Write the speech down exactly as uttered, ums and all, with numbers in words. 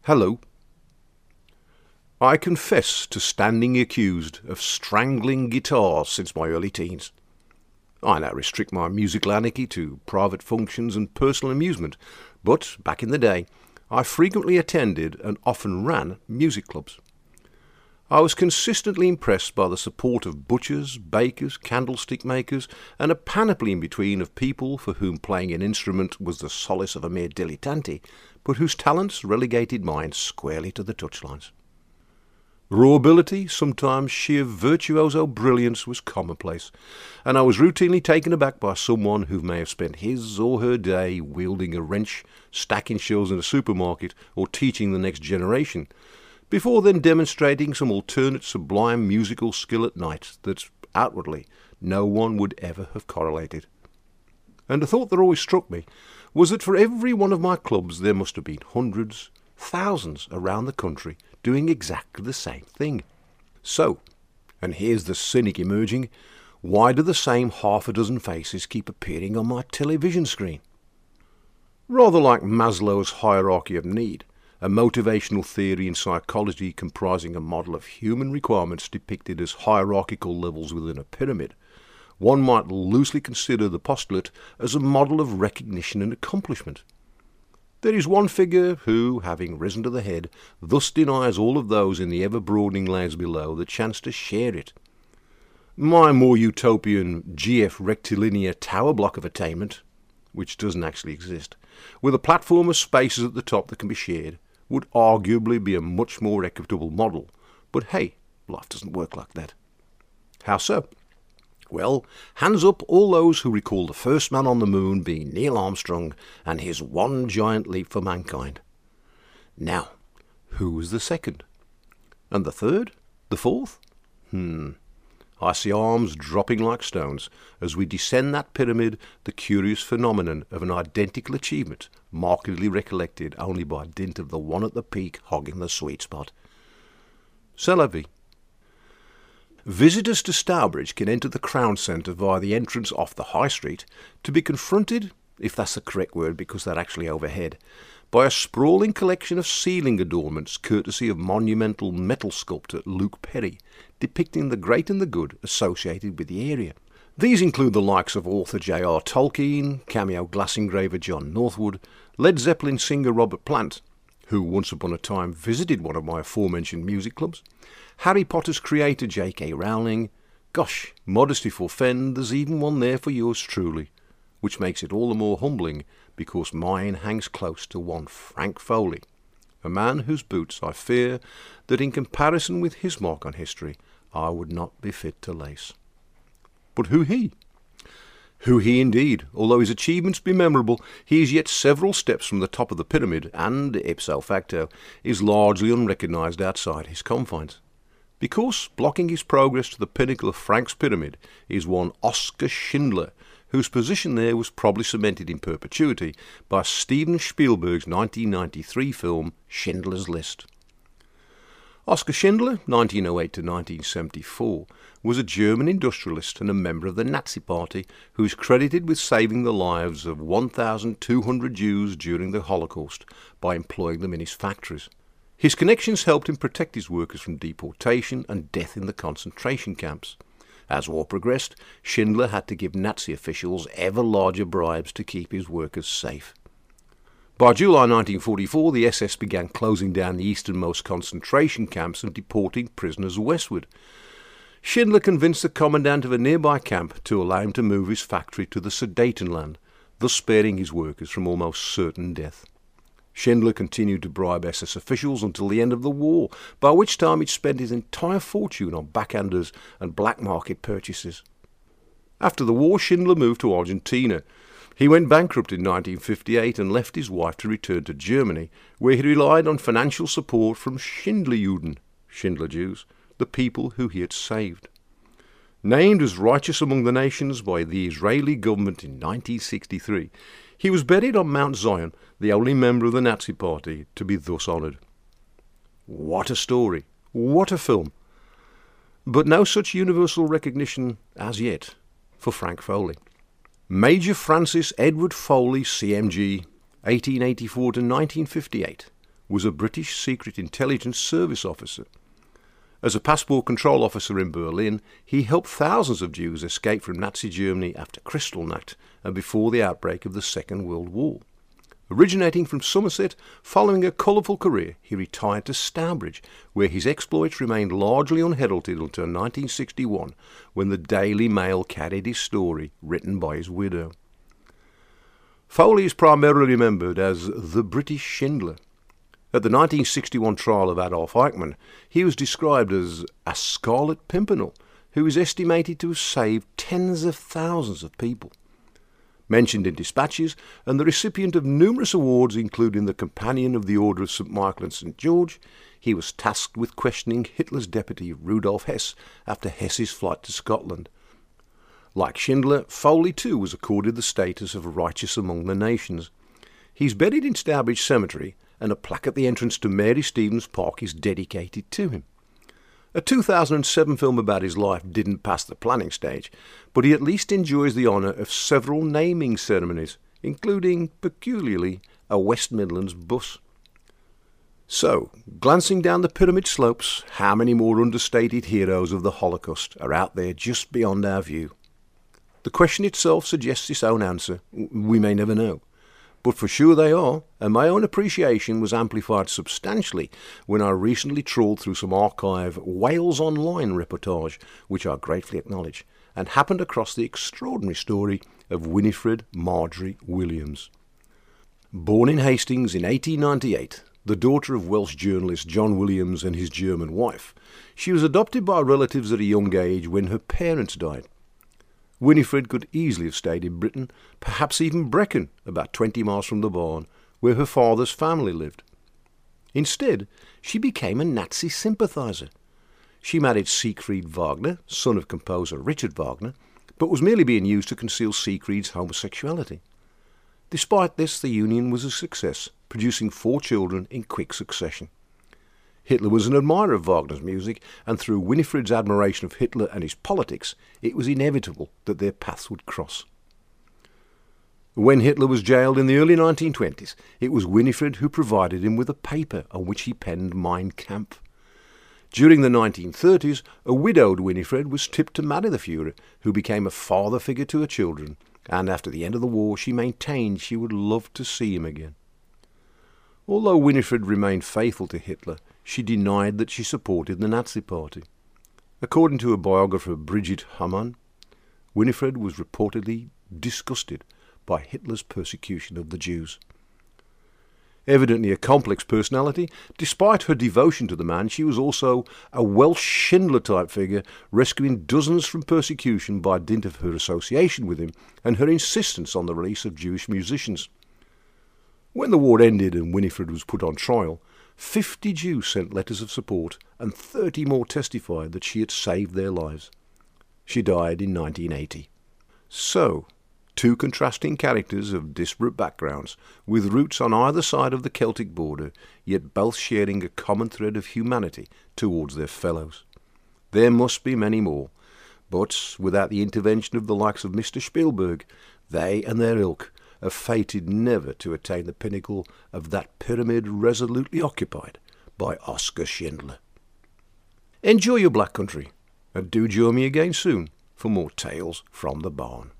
Hello. I confess to standing accused of strangling guitars since my early teens. I now restrict my musical anarchy to private functions and personal amusement, but back in the day I frequently attended and often ran music clubs. I was consistently impressed by the support of butchers, bakers, candlestick makers, and a panoply in between of people for whom playing an instrument was the solace of a mere dilettante, but whose talents relegated mine squarely to the touchlines. Raw ability, sometimes sheer virtuoso brilliance, was commonplace, and I was routinely taken aback by someone who may have spent his or her day wielding a wrench, stacking shelves in a supermarket, or teaching the next generation, before then demonstrating some alternate sublime musical skill at night that, outwardly, no one would ever have correlated. And a thought that always struck me was that for every one of my clubs there must have been hundreds, thousands around the country doing exactly the same thing. So, and here's the cynic emerging, why do the same half a dozen faces keep appearing on my television screen? Rather like Maslow's hierarchy of need, a motivational theory in psychology comprising a model of human requirements depicted as hierarchical levels within a pyramid, one might loosely consider the postulate as a model of recognition and accomplishment. There is one figure who, having risen to the head, thus denies all of those in the ever-broadening layers below the chance to share it. My more utopian G F rectilinear tower block of attainment, which doesn't actually exist, with a platform of spaces at the top that can be shared, would arguably be a much more equitable model. But hey, life doesn't work like that. How so? Well, hands up all those who recall the first man on the moon being Neil Armstrong and his one giant leap for mankind. Now, who was the second? And the third? The fourth? Hmm. I see arms dropping like stones as we descend that pyramid, the curious phenomenon of an identical achievement, markedly recollected only by dint of the one at the peak hogging the sweet spot. C'est la vie. Visitors to Stourbridge can enter the Crown Centre via the entrance off the High Street, to be confronted, if that's the correct word because they're actually overhead, by a sprawling collection of ceiling adornments courtesy of monumental metal sculptor Luke Perry, depicting the great and the good associated with the area. These include the likes of author J R Tolkien, cameo glass engraver John Northwood, Led Zeppelin singer Robert Plant, who once upon a time visited one of my aforementioned music clubs, Harry Potter's creator J K Rowling. Gosh, modesty forfend, there's even one there for yours truly, which makes it all the more humbling because mine hangs close to one Frank Foley, a man whose boots I fear that in comparison with his mark on history I would not be fit to lace. But who he? Who he indeed. Although his achievements be memorable, he is yet several steps from the top of the pyramid and, ipso facto, is largely unrecognised outside his confines. Because blocking his progress to the pinnacle of Frank's pyramid is one Oskar Schindler, whose position there was probably cemented in perpetuity by Steven Spielberg's nineteen ninety-three film Schindler's List. Oskar Schindler, nineteen oh eight to nineteen seventy-four, was a German industrialist and a member of the Nazi Party who is credited with saving the lives of one thousand two hundred Jews during the Holocaust by employing them in his factories. His connections helped him protect his workers from deportation and death in the concentration camps. As war progressed, Schindler had to give Nazi officials ever larger bribes to keep his workers safe. By July nineteen forty-four, the S S began closing down the easternmost concentration camps and deporting prisoners westward. Schindler convinced the commandant of a nearby camp to allow him to move his factory to the Sudetenland, thus sparing his workers from almost certain death. Schindler continued to bribe S S officials until the end of the war, by which time he'd spent his entire fortune on backhanders and black market purchases. After the war, Schindler moved to Argentina. He went bankrupt in nineteen fifty-eight and left his wife to return to Germany, where he relied on financial support from Schindlerjuden, Schindler Jews, the people who he had saved. Named as righteous among the nations by the Israeli government in nineteen sixty-three, he was buried on Mount Zion, the only member of the Nazi Party to be thus honoured. What a story! What a film! But no such universal recognition as yet for Frank Foley. Major Francis Edward Foley, C M G, eighteen eighty-four to nineteen fifty-eight, was a British Secret Intelligence Service officer. As a passport control officer in Berlin, he helped thousands of Jews escape from Nazi Germany after Kristallnacht and before the outbreak of the Second World War. Originating from Somerset, following a colourful career, he retired to Stourbridge, where his exploits remained largely unheralded until nineteen sixty-one, when the Daily Mail carried his story, written by his widow. Foley is primarily remembered as the British Schindler. At the nineteen sixty-one trial of Adolf Eichmann, he was described as a Scarlet Pimpernel, who is estimated to have saved tens of thousands of people. Mentioned in dispatches, and the recipient of numerous awards including the Companion of the Order of Saint Michael and Saint George, he was tasked with questioning Hitler's deputy Rudolf Hess after Hess's flight to Scotland. Like Schindler, Foley too was accorded the status of righteous among the nations. He is buried in Stourbridge Cemetery, and a plaque at the entrance to Mary Stevens Park is dedicated to him. A two thousand seven film about his life didn't pass the planning stage, but he at least enjoys the honour of several naming ceremonies, including, peculiarly, a West Midlands bus. So, glancing down the pyramid slopes, how many more understated heroes of the Holocaust are out there just beyond our view? The question itself suggests its own answer. We may never know. But for sure they are, and my own appreciation was amplified substantially when I recently trawled through some archive Wales Online reportage, which I gratefully acknowledge, and happened across the extraordinary story of Winifred Marjorie Williams. Born in Hastings in eighteen ninety-eight, the daughter of Welsh journalist John Williams and his German wife, she was adopted by relatives at a young age when her parents died. Winifred could easily have stayed in Britain, perhaps even Brecon, about twenty miles from the barn, where her father's family lived. Instead, she became a Nazi sympathiser. She married Siegfried Wagner, son of composer Richard Wagner, but was merely being used to conceal Siegfried's homosexuality. Despite this, the union was a success, producing four children in quick succession. Hitler was an admirer of Wagner's music, and through Winifred's admiration of Hitler and his politics, it was inevitable that their paths would cross. When Hitler was jailed in the early nineteen twenties, it was Winifred who provided him with a paper on which he penned Mein Kampf. During the nineteen thirties, a widowed Winifred was tipped to marry the Führer, who became a father figure to her children, and after the end of the war she maintained she would love to see him again. Although Winifred remained faithful to Hitler, she denied that she supported the Nazi Party. According to her biographer Brigitte Hamann, Winifred was reportedly disgusted by Hitler's persecution of the Jews. Evidently a complex personality, despite her devotion to the man, she was also a Welsh Schindler-type figure, rescuing dozens from persecution by dint of her association with him and her insistence on the release of Jewish musicians. When the war ended and Winifred was put on trial, fifty Jews sent letters of support and thirty more testified that she had saved their lives. She died in nineteen eighty. So, two contrasting characters of disparate backgrounds, with roots on either side of the Celtic border, yet both sharing a common thread of humanity towards their fellows. There must be many more, but without the intervention of the likes of Mister Spielberg, they and their ilk are fated never to attain the pinnacle of that pyramid resolutely occupied by Oskar Schindler. Enjoy your Black Country, and do join me again soon for more tales from the barn.